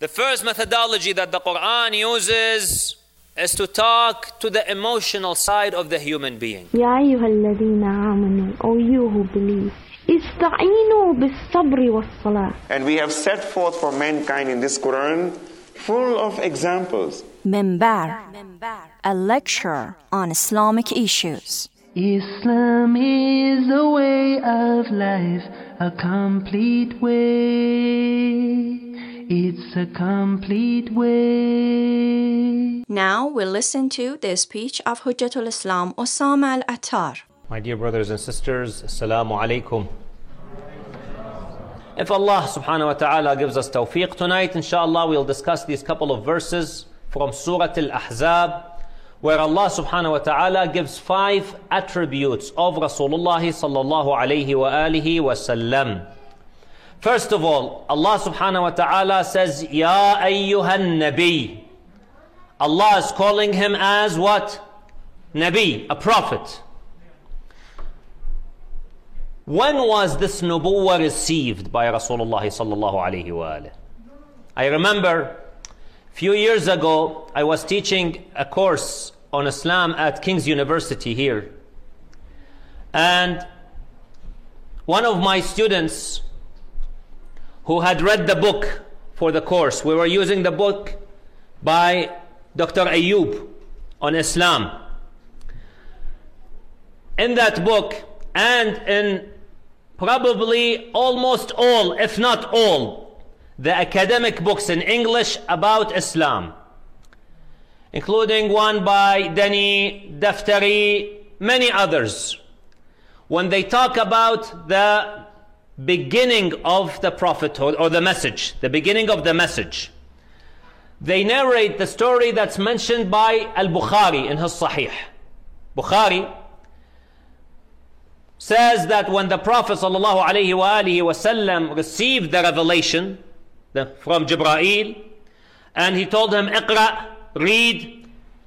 The first methodology that the Quran uses is to talk to the emotional side of the human being. يا أيها الذين آمنوا, O you who believe, استعينوا بالصبر والصلاة. And we have set forth for mankind in this Quran full of examples. Minbar, a lecture on Islamic issues. Islam is a way of life, a complete way. It's a complete way. Now we'll listen to the speech of Hujjatul Islam Osama Al-Attar. My dear brothers and sisters, Assalamu alaikum. If Allah subhanahu wa ta'ala gives us tawfiq tonight, inshallah we'll discuss these couple of verses from Surah Al-Ahzab, where Allah subhanahu wa ta'ala gives 5 attributes of Rasulullah sallallahu alayhi wa alihi wa sallam. First of all, Allah subhanahu wa ta'ala says, Ya ayyuhan nabi. Allah is calling him as what? Nabi, a prophet. When was this nubuwwah received by Rasulullah sallallahu alayhi wa alihi? I remember a few years ago, I was teaching a course on Islam at King's University here. And one of my students who had read the book for the course, we were using the book by Dr. Ayyub on Islam. In that book, and in probably almost all, if not all, the academic books in English about Islam, including one by Dani, Daftari, many others, when they talk about the beginning of the prophethood or the message, the beginning of the message, they narrate the story that's mentioned by Al-Bukhari in his Sahih. Bukhari says that when the Prophet ﷺ received the revelation from Jibreel, and he told him, Iqra, read,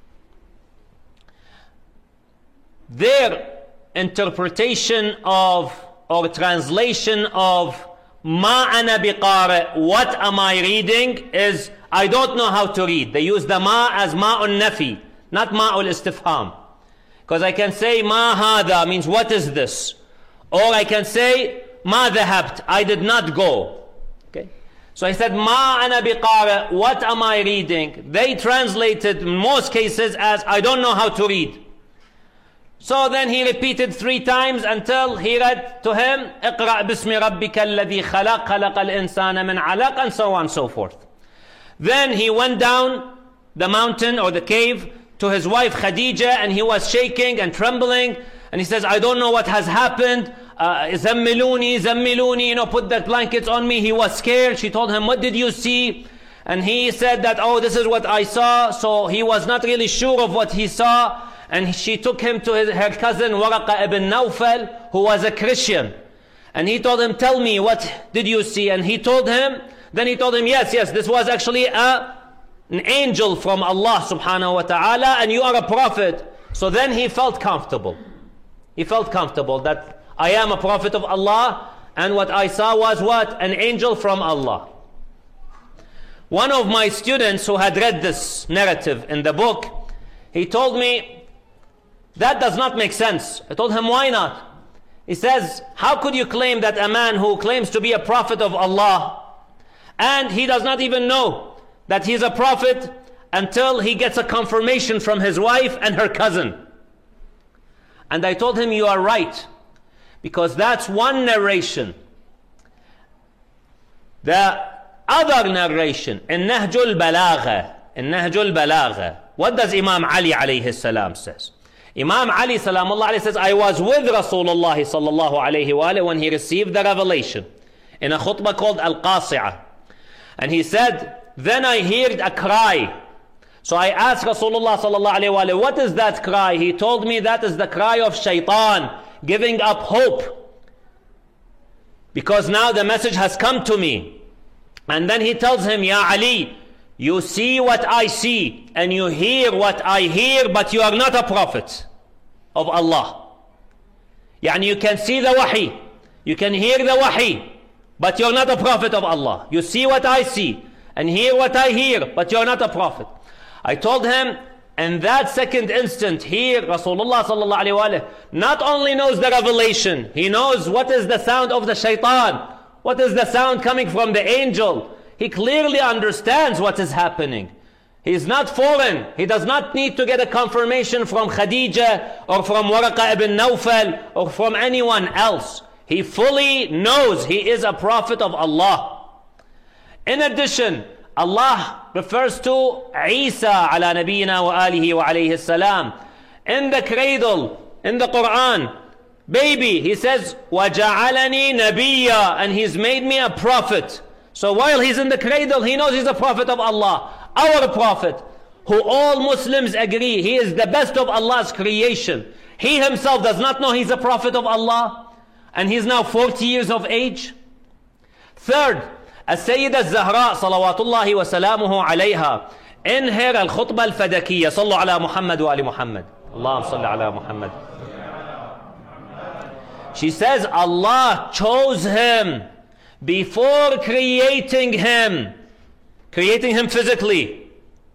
their interpretation of or translation of Ma ana biqari, what am I reading, is I don't know how to read. They use the ma as ma'un nafi, not ma'ul istifham. Because I can say ma hada means what is this, or I can say ma dhahabt, I did not go. Okay, so I said ma ana biqari, what am I reading? They translated in most cases as I don't know how to read. So then he repeated 3 times until he read to him, اقرأ باسم ربك الذي خلق خلق الإنسان من علق, and so on and so forth. Then he went down the mountain or the cave to his wife Khadija, and he was shaking and trembling, and he says, I don't know what has happened, zammiluni, zammiluni, put that blankets on me. He was scared. She told him, what did you see? And he said that, oh, this is what I saw. So he was not really sure of what he saw. And she took him to her cousin Waraqa ibn Nawfal, who was a Christian. And he told him, tell me, what did you see? And he told him, then he told him, yes, this was actually an angel from Allah subhanahu wa ta'ala, and you are a prophet. So then he felt comfortable. He felt comfortable that I am a prophet of Allah, and what I saw was what? An angel from Allah. One of my students who had read this narrative in the book, he told me, that does not make sense. I told him, why not? He says, how could you claim that a man who claims to be a prophet of Allah, and he does not even know that he's a prophet until he gets a confirmation from his wife and her cousin? And I told him, you are right, because that's one narration. The other narration in Nahjul Balagha, what does Imam Ali alayhi salam says? Imam Ali salamullah alayhi says, I was with Rasulullah sallallahu alayhi wa alayhi when he received the revelation in a khutbah called Al-Qasi'ah. And he said, then I heard a cry. So I asked Rasulullah sallallahu alayhi wa alayhi, what is that cry? He told me that is the cry of shaitan, giving up hope, because now the message has come to me. And then he tells him, Ya Ali, you see what I see and you hear what I hear, but you are not a prophet of Allah. Yani you can see the wahi, you can hear the wahi, but you're not a prophet of Allah. You see what I see and hear what I hear, but you're not a prophet. I told him, in that second instant, here Rasulullah sallallahu alaihi wasallam not only knows the revelation, he knows what is the sound of the shaitan, what is the sound coming from the angel. He clearly understands what is happening. He is not foreign. He does not need to get a confirmation from Khadija or from Waraqa ibn Nawfal or from anyone else. He fully knows he is a prophet of Allah. In addition, Allah refers to Isa ala nabiyina wa alihi wa alayhi salam. In the cradle, in the Quran, baby, he says, وَجَعَلَنِي نَبِيًّا, and he's made me a prophet. So while he's in the cradle, he knows he's a prophet of Allah. Our prophet, who all Muslims agree, he is the best of Allah's creation. He himself does not know he's a prophet of Allah, and he's now 40 years of age. Third, السيدة الزهراء صلوات الله وسلامه عليها, in her الخطبة الفدكية, صلوا على محمد وآل محمد, اللهم صل على محمد. She says Allah chose him before creating him physically.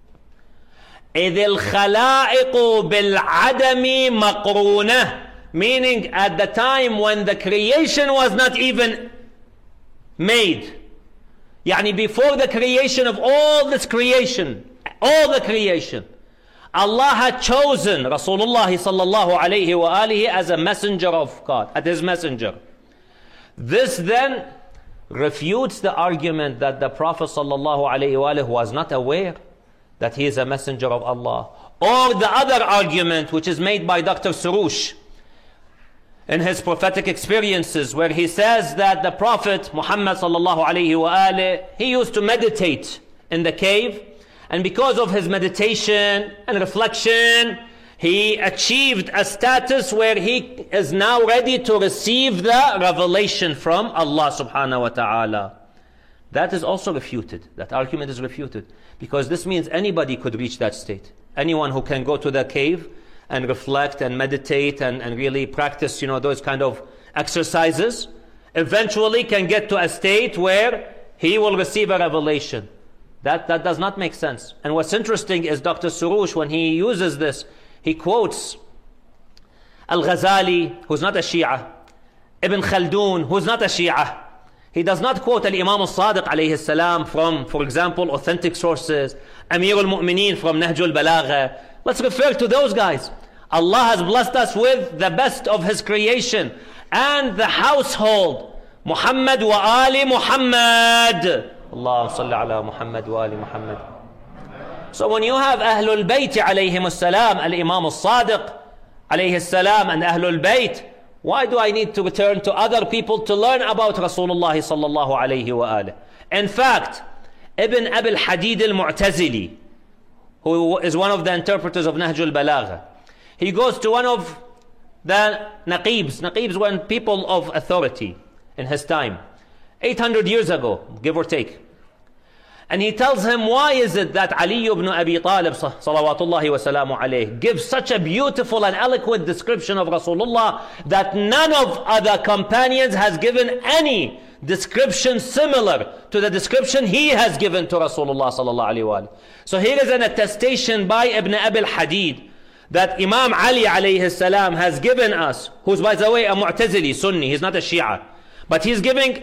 إذ الخلائق بالعدم مقرونة, meaning at the time when the creation was not even made. Yani before the creation of all this creation, all the creation, Allah had chosen Rasulullah sallallahu alayhi wa alihi as a messenger of God, as his messenger. This then refutes the argument that the Prophet sallallahu alayhi wa alihi was not aware that he is a messenger of Allah. Or the other argument which is made by Dr. Surush in his prophetic experiences, where he says that the Prophet Muhammad sallallahu alayhi wa alihi, he used to meditate in the cave, and because of his meditation and reflection, he achieved a status where he is now ready to receive the revelation from Allah subhanahu wa ta'ala. That is also refuted. That argument is refuted, because this means anybody could reach that state. Anyone who can go to the cave and reflect and meditate and really practice, those kind of exercises, eventually can get to a state where he will receive a revelation. That does not make sense. And what's interesting is Dr. Surush, when he uses this, he quotes Al-Ghazali, who's not a Shia, Ibn Khaldun, who's not a Shia. He does not quote Al-Imam Al-Sadiq alayhi salam from, for example, authentic sources, Amir al-Mu'mineen from Nahj al-Balagha. Let's refer to those guys. Allah has blessed us with the best of His creation and the household, Muhammad wa Ali Muhammad. Allah salli ala Muhammad wa Ali Muhammad. So when you have Ahlul Bayt alayhim as-salam, Al-Imam Al-Sadiq alayhi salam and Ahlul Bayt, why do I need to return to other people to learn about Rasulullah sallallahu alayhi wa alihi? In fact, Ibn Abi al-Hadid al-Mu'tazili, who is one of the interpreters of Nahj al-Balagha, he goes to one of the Naqibs were people of authority in his time, 800 years ago, give or take. And he tells him, why is it that Ali ibn Abi Talib salawatullahi wa salamu alayhi gives such a beautiful and eloquent description of Rasulullah that none of other companions has given any description similar to the description he has given to Rasulullah sallallahu alayhi wa. So here is an attestation by Ibn Abi al-Hadid that Imam Ali alayhi salam has given us, who's by the way a Mu'tazili, Sunni, he's not a Shia, but he's giving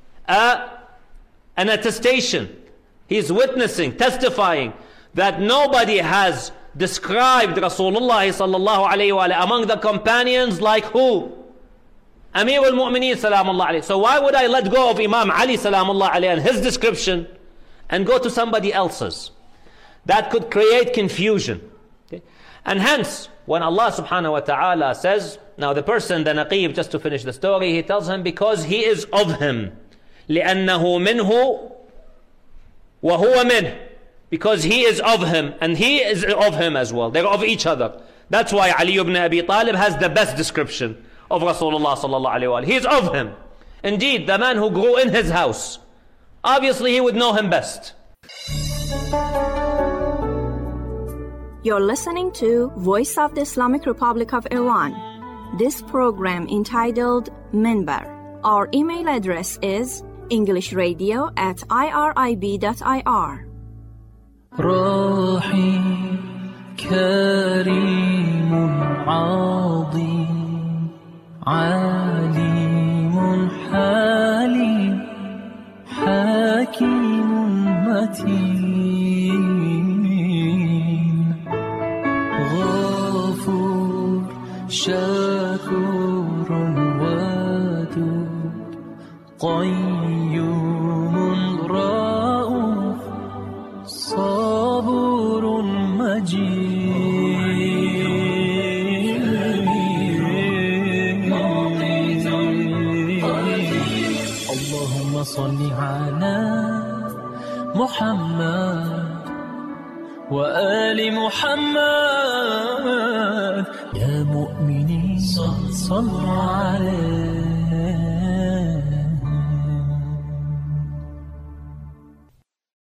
an attestation. He's witnessing, testifying that nobody has described Rasulullah sallallahu alayhi wa among the companions like who? Amir al-Mu'mineen salamullah alayhi. So why would I let go of Imam Ali salamullah alayhi and his description and go to somebody else's? That could create confusion. Okay? And hence, when Allah subhanahu wa ta'ala says, now the person, the Naqib, just to finish the story, he tells him because he is of him. لِأَنَّهُ مِنْهُ وَهُوَ مِنْهُ, because he is of him and he is of him as well. They're of each other. That's why Ali ibn Abi Talib has the best description of Rasulullah sallallahu alayhi wa sallam. He is of him. Indeed, the man who grew in his house, obviously he would know him best. You're listening to Voice of the Islamic Republic of Iran. This program entitled Minbar. Our email address is englishradio@irib.ir. رحيم كريم عظيم عليم حليم حكيم متين غفور شكور ودود قيوم رؤوف صبور مجيد اللهم صل على محمد وآل محمد يا مؤمنين صلوا عليه